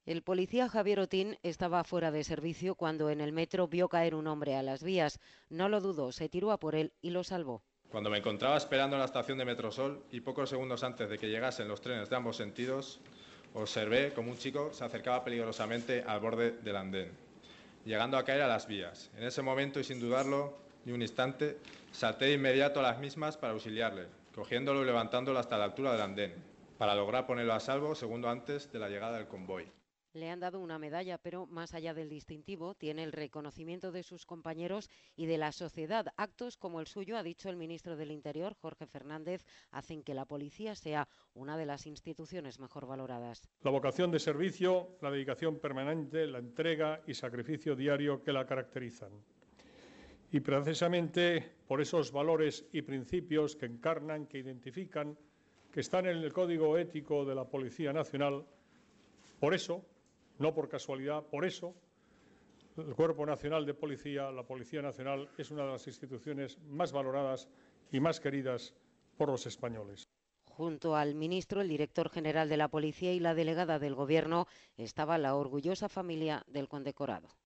El policía Javier Otín estaba fuera de servicio cuando en el metro vio caer un hombre a las vías. No lo dudó, se tiró a por él y lo salvó. Cuando me encontraba esperando en la estación de Metrosol y pocos segundos antes de que llegasen los trenes de ambos sentidos, observé como un chico se acercaba peligrosamente al borde del andén, llegando a caer a las vías. En ese momento, y sin dudarlo ni un instante, salté de inmediato a las mismas para auxiliarle, cogiéndolo y levantándolo hasta la altura del andén, para lograr ponerlo a salvo segundo antes de la llegada del convoy. Le han dado una medalla, pero más allá del distintivo, tiene el reconocimiento de sus compañeros y de la sociedad. Actos como el suyo, ha dicho el ministro del Interior, Jorge Fernández, hacen que la policía sea una de las instituciones mejor valoradas. La vocación de servicio, la dedicación permanente, la entrega y sacrificio diario que la caracterizan. Y precisamente por esos valores y principios que encarnan, que identifican, que están en el Código Ético de la Policía Nacional, por eso, no por casualidad, por eso, el Cuerpo Nacional de Policía, la Policía Nacional, es una de las instituciones más valoradas y más queridas por los españoles. Junto al ministro, el director general de la Policía y la delegada del Gobierno estaba la orgullosa familia del condecorado.